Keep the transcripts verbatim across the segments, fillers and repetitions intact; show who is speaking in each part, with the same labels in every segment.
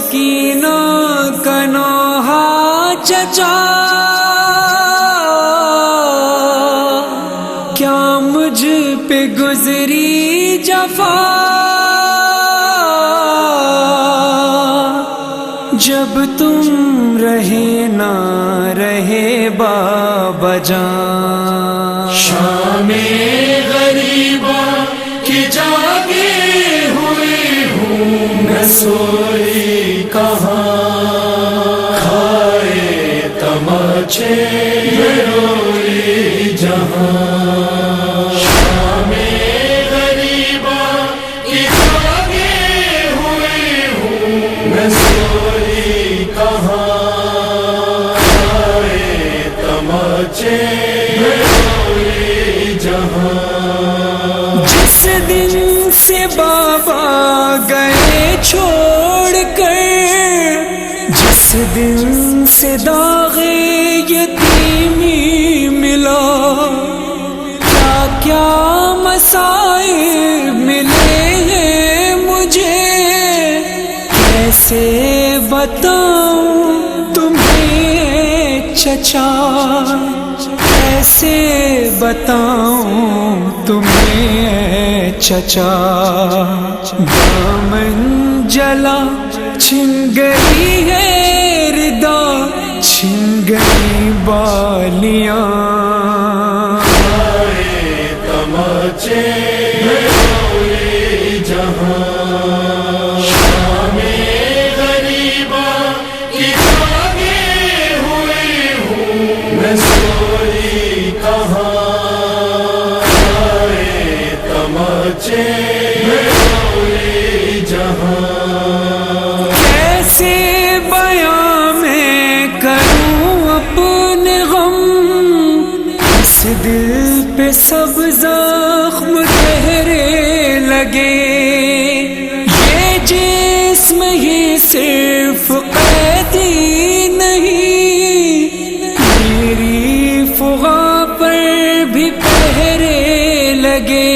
Speaker 1: مسکینوں کا نوحہ چچا، کیا مجھ پہ گزری جفا، جب تم رہے نہ رہے بابا جان،
Speaker 2: شام غریبا کی جاگے ہوئے ہوں میں سوئی کہاں، کھائے تماچے میں روئی جہاں، شام غریبا کی جاگے ہوئے ہوں میں سوئی کہاں، کھائے تماچے میں روئی جہاں۔
Speaker 1: جس دن سے بابا گئے چھوڑ کر، جس دن سے داغ یتیمی ملا، کیا کیا مسائل ملے ہیں مجھے، کیسے بتاؤں تمہیں چچا، کیسے بتاؤں تمہیں چچا، دامن جلا چھن گئی ہے ردا، چھن گئی بالیاں،
Speaker 2: تماچے میں روئی جہاں، شام غریبا کی جاگے ہوئے ہوں میں سوئی کہاں، کھائے تماچے میں روئی جہاں۔
Speaker 1: کیسے بیاں میں کروں اپنے غم، اس دل پہ سب زخم گہرے لگے، یہ جسم ہی صرف قیدی نہیں، میری فغاں پر بھی پہرے لگے،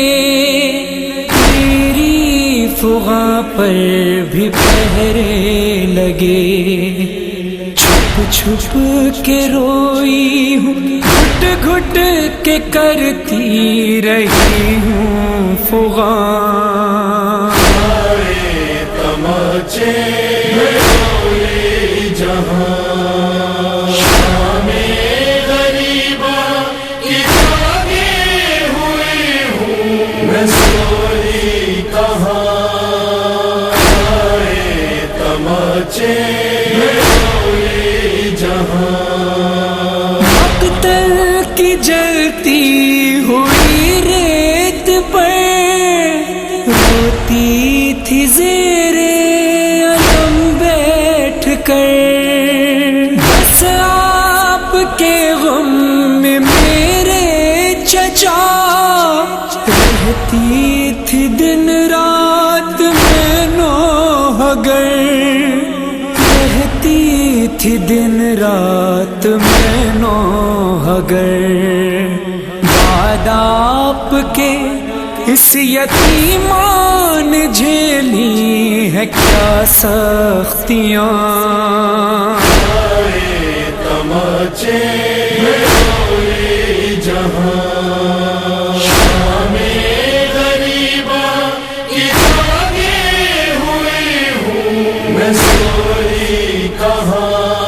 Speaker 1: میری فغاں پر بھی پہرے لگے، چھپ چھپ کے روئی ہوں، گھٹ گھٹ کے کرتی رہی ہوں فغاں،
Speaker 2: کھائے تماچے میں روئی جہاں، شام غریبا کی جاگے ہوئے ہوں میں سوئی کہاں، کھائے تماچے میں روئی جہاں۔
Speaker 1: مقتل کی جلتی ہوئی ریت پر روتی تھی زیر علم بیٹھ کر، بس آپ کے غم میں میرے چچا، رہتی تھی دن رات میں نوحگر، رہتی تھی دن رات میں نوحگر، بعد آپ کے اس یتیمان جھیلی ہے کیا سختیاں،
Speaker 2: کھائے تماچے میں روئی جہاں، شام غریبا کی جاگے ہوئے ہوں میں سوئی کہاں،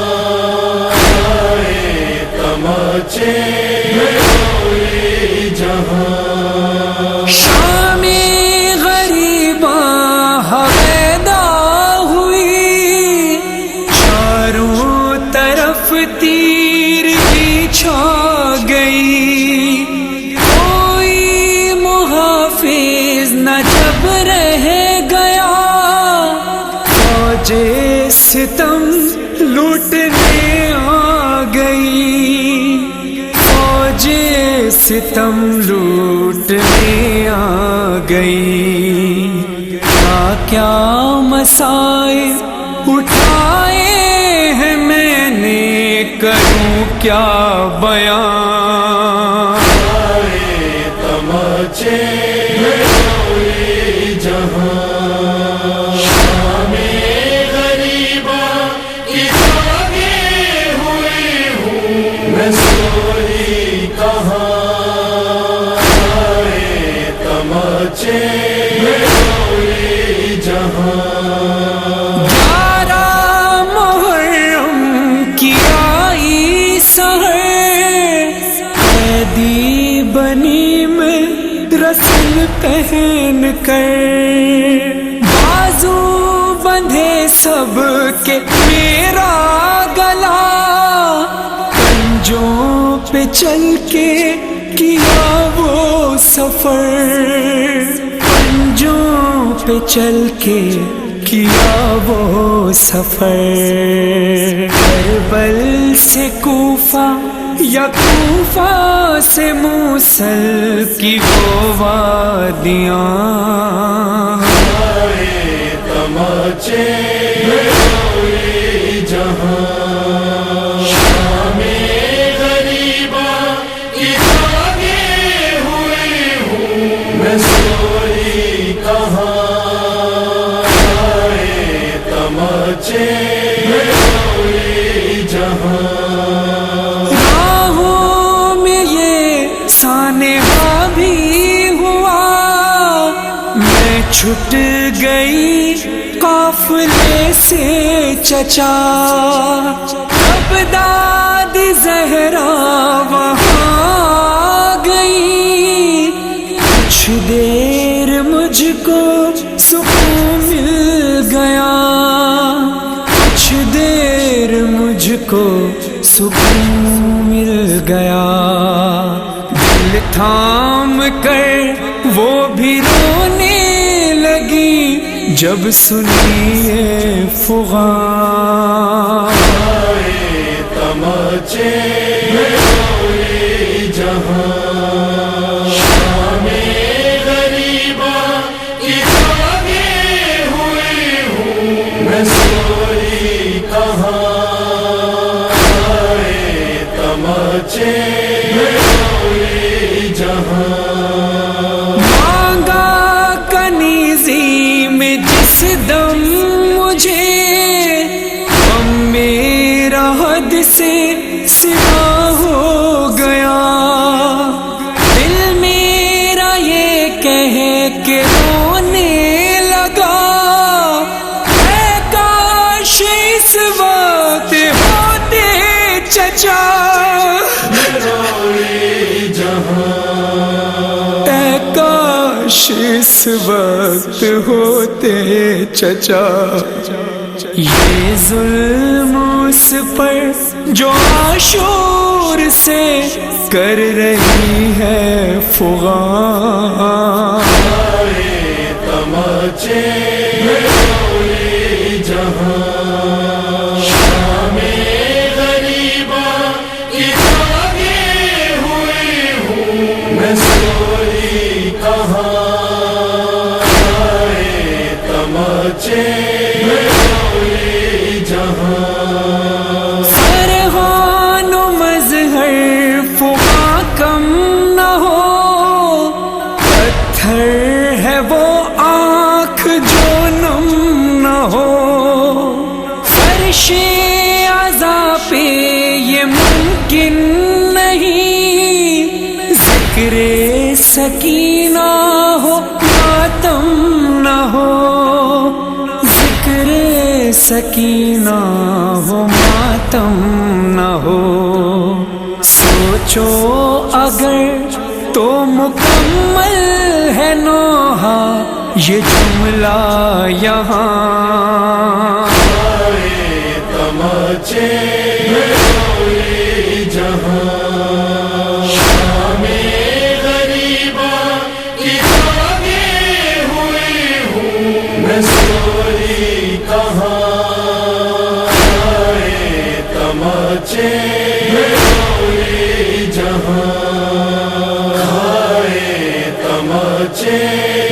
Speaker 2: کھائے تماچے میں روئی جہاں۔
Speaker 1: شام غریباں حویدا ہوئی، چاروں طرف تیر کی چھا گئی، کوئی محافظ نہ جب رہ گیا، فوج ستم لوٹنے آ گئی، فوج ستم لوٹنے آ گئی، کیا کیا مسائل اٹھائے ہیں میں نے، کروں کیا بیان،
Speaker 2: کھائے تماچے میں روئی جہاں، شام غریبا तमाचे में कोई जहां।
Speaker 1: ग्यारह मुहर्रम की आई सहर, कैदी बनी में रस्म पहन कर, बाजू बंधे सब के मेरा गला, पंजों पे चल के किया वो सफर, पंजों पे चल के किया वो सफर। करबल से कूफा या कूफा से मूसल की वो वादियाँ,
Speaker 2: तमाचे में कोई जहां। शामे गरीबा की आगे हुई हूँ मैं, सोई कहाँ। तमाचे में कोई जहां।
Speaker 1: राहों में ये सानेहा भी हुआ, मैं छुट गई काफिले से चचा। अब दादी ज़हरा वहाँ गई, कुछ देर मुझको सुकून मिल गया, कुछ देर मुझको सुकून मिल गया। दिल थाम कर वो भी रोने लगी, जब सुनी ये फुगान।
Speaker 2: तमाचे में कोई जहां। शामे गरीबा की आगे हुई हूँ मैं, सोई कहाँ। तमाचे में कोई जहां।
Speaker 1: मांगा कनीज़ी में जिस दम मुझे, हम मेरा हद से सिवा हो गया। दिल मेरा ये कह के रोने लगा, ऐ काश इस वक्त होते चचा,
Speaker 2: कोई जहां।
Speaker 1: ऐ काश इस वक्त होते चचा। ये जुल्म उस पर जो आशूर से कर रही है फुगान।
Speaker 2: तमाचे में कोई जहां। शामे गरीबा की आगे हुई हूँ मैं, सोई कहाँ। तमाचे में कोई जहां।
Speaker 1: फरहान व मज़हर फुगा कम न हो, पत्थर है वो आँख जो नम न हो। फर्शे आज़ा पे ये मुमकिन नहीं, ज़िक्रे सकीना हो मातम न हो, ज़िक्रे सकीना हो मातम न हो। सोचो अगर तो मुकम्मल है नोहा ये जुमला यहाँ।
Speaker 2: तमाचे में कोई जहां। शामे गरीबा की आगे हुई हूँ मैं, सोई कहाँ। तमाचे में कोई जहां। खाए तमाचे